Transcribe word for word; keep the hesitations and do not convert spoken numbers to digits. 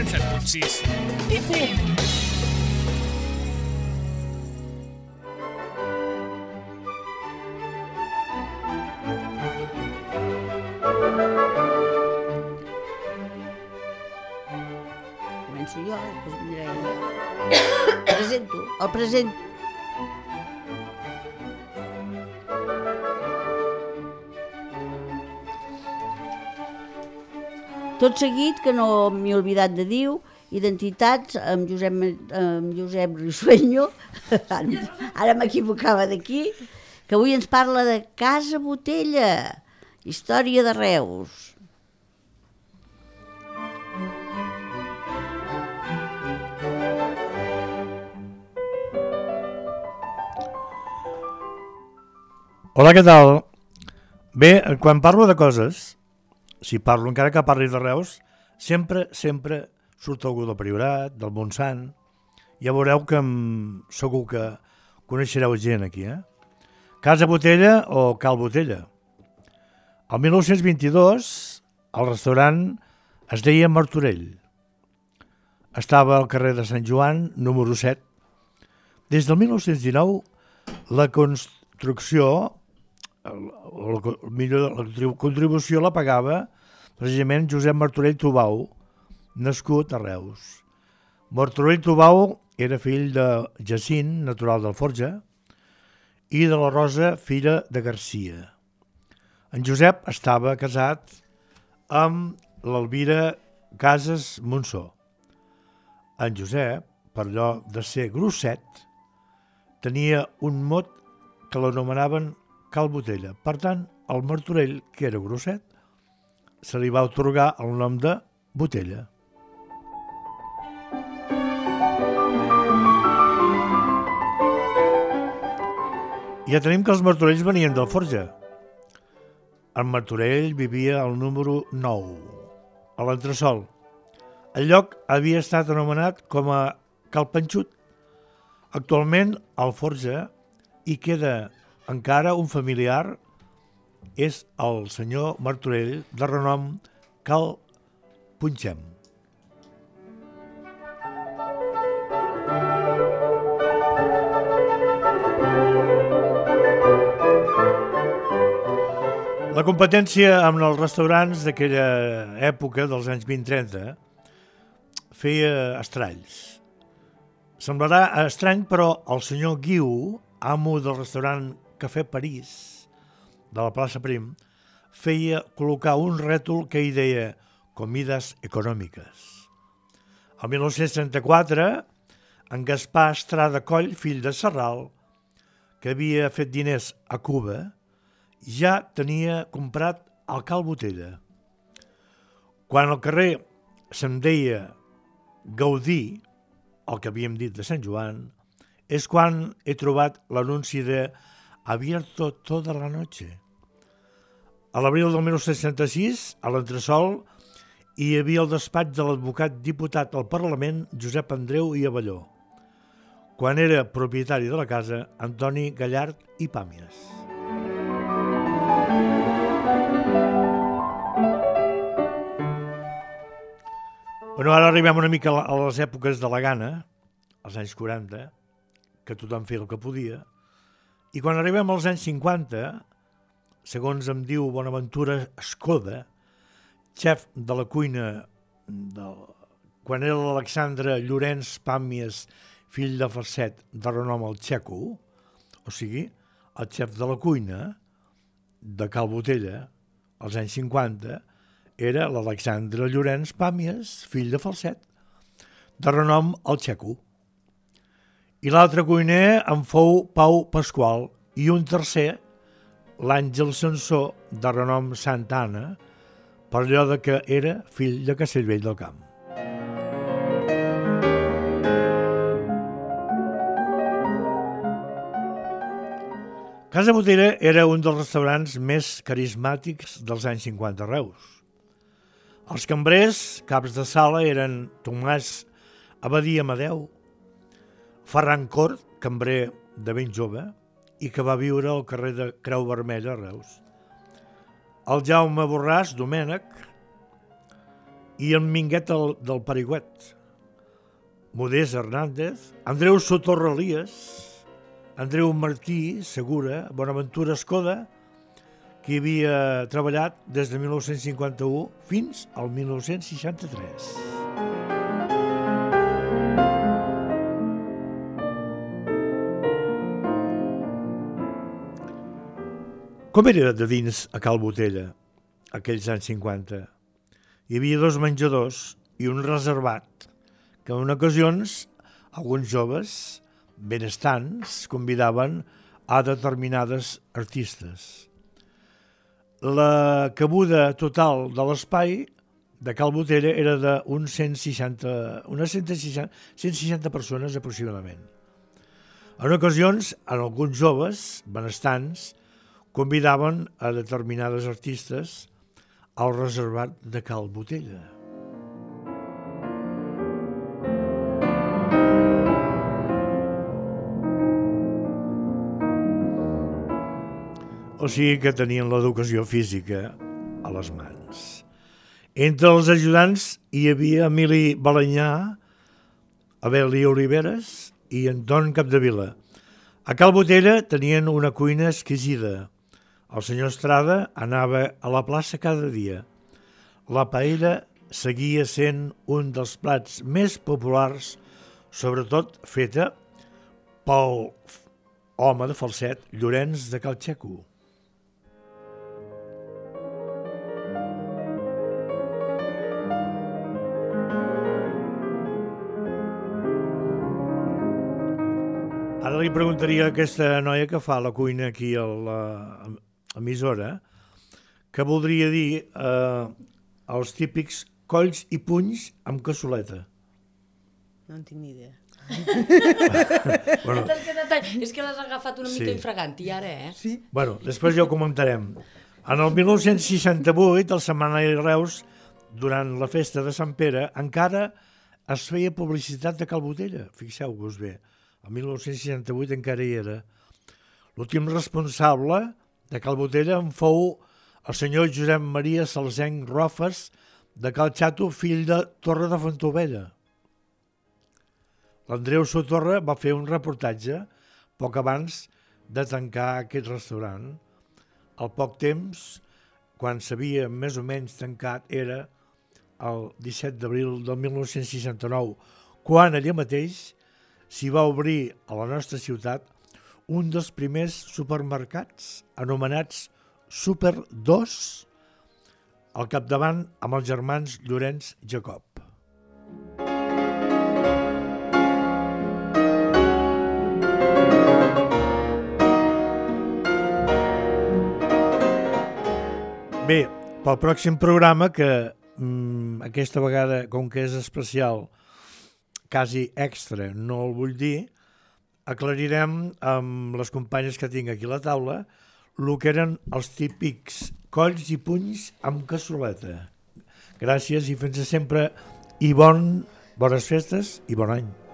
cent set punt sis F M. Començo jo, després vindré ella. El presento, el presento. Tot seguit, que no m'he oblidat de dir, identitats amb Josep, amb Josep Risueño, ara m'equivocava d'aquí, que avui ens parla de Casa Botella, història de Reus. Hola, què tal? Bé, quan parlo de coses, si parlo encara que parli de Reus, sempre, sempre surt algú del Priorat, del Montsant. Ja veureu que em, segur que coneixereu gent aquí, eh? Casa Botella o Cal Botella. El dinou vint-i-dos el restaurant es deia Martorell. Estava al carrer de Sant Joan, número set. Des del dinou dinou la construcció, la, millor, la contribució la pagava precisament Josep Martorell Tubau, nascut a Reus. Martorell Tubau era fill de Jacint, natural d'Alforja, i de la Rosa, filla de Garcia. En Josep estava casat amb l'Elvira Casas Monsó. En Josep, per allò de ser grosset, tenia un mot que l'anomenaven Cal Botella. Per tant, el Martorell, que era grosset, se li va atorgar el nom de Botella. Ja tenim que els Martorells venien d'Alforja. En Martorell vivia al número nou, a l'entresol. El lloc havia estat anomenat com a Cal Panxut. Actualment, a Alforja hi queda encara un familiar, és el senyor Martorell, de renom Cal Punxem. La competència amb els restaurants d'aquella època, dels anys vint trenta, feia estralls. Semblarà estrany, però el senyor Guiu, amo del restaurant Cafè París, de la plaça Prim, feia col·locar un rètol que hi deia Comides Econòmiques. El dinou trenta-quatre, en Gaspar Estrada Coll, fill de Serral, que havia fet diners a Cuba, ja tenia comprat el Cal Botella. Quan al carrer se'n deia Gaudí, el que havíem dit de Sant Joan, és quan he trobat l'anunci de Abierto toda la noche. A l'abril del dinou seixanta-sis, a l'entresol, hi havia el despatx de l'advocat diputat al Parlament Josep Andreu i Avelló, quan era propietari de la casa Antoni Gallard i Pàmies. Bueno, ara arribem una mica a les èpoques de la gana, als anys quaranta, que tothom feia el que podia, i quan arribem als anys cinquanta, segons em diu Bonaventura Escoda, xef de la cuina, del... quan era l'Alexandre Llorenç Pàmies, fill de Farcet, de renom el Txeco, o sigui, el xef de la cuina de Cal Botella, als anys cinquanta, era l'Alexandre Llorenç Pàmies, fill de Falset, de renom el Txeco. I l'altre cuiner en fou Pau Pasqual i un tercer, l'Àngel Sansó, de renom Santa Anna, per allò de que era fill de Castellvell del Camp. Casa Botella era un dels restaurants més carismàtics dels anys cinquanta a Reus. Els cambrers, caps de sala, eren Tomàs Abadia Amadeu, Ferran Cort, cambrer de ben jove, i que va viure al carrer de Creu Vermella a Reus. El Jaume Borràs Domènec i el Minguet del, del Parigüet, Modest Hernández, Andreu Sotorra Elias, Andreu Martí Segura, Bonaventura Escoda, que hi havia treballat des de mil nou-cents cinquanta-u fins al mil nou-cents seixanta-tres. Com era de dins a Cal Botella, aquells anys cinquanta? Hi havia dos menjadors i un reservat, que en ocasions alguns joves benestants convidaven a determinades artistes. La cabuda total de l'espai de Cal Botella era d'uns cent seixanta, unes cent seixanta, cent seixanta persones aproximadament. En ocasions, en alguns joves benestants convidaven a determinades artistes al reservat de Cal Botella. O sigui que tenien l'educació física a les mans. Entre els ajudants hi havia Emili Balanyà, Abeli Oliveres i Anton Capdevila. A Cal Botella tenien una cuina exquisida. El senyor Estrada anava a la plaça cada dia. La paella seguia sent un dels plats més populars, sobretot feta pel home de falset Llorenç de Cal Xeco. Ara li preguntaria a aquesta noia que fa la cuina aquí a l'emissora què voldria dir eh, els típics colls i punys amb cassoleta. No en tinc ni idea. Bueno, és que l'has agafat una mica sí. infraganti ara, eh? Sí. Bueno, després ja ho comentarem. En el mil nou-cents seixanta-vuit, el setmanari Reus, durant la festa de Sant Pere, encara es feia publicitat de Cal Botella. Fixeu-vos bé. El mil nou-cents seixanta-vuit encara hi era. L'últim responsable de Cal Botella en fou el senyor Josep Maria Salsenc Rofes de Cal Xato, fill de Torre de Fontaubella. L'Andreu Sotorra va fer un reportatge poc abans de tancar aquest restaurant. Al poc temps, quan s'havia més o menys tancat, era el disset d'abril del mil nou-cents seixanta-nou, quan allà mateix s'hi va obrir a la nostra ciutat un dels primers supermercats anomenats Super dos, al capdavant amb els germans Llorenç Jacob. Bé, pel pròxim programa, que mm, aquesta vegada, com que és especial, quasi extra, no el vull dir, aclarirem amb les companyes que tinc aquí a la taula el que eren els típics colls i punys amb cassoleta. Gràcies i fins sempre i bon, bones festes i bon any.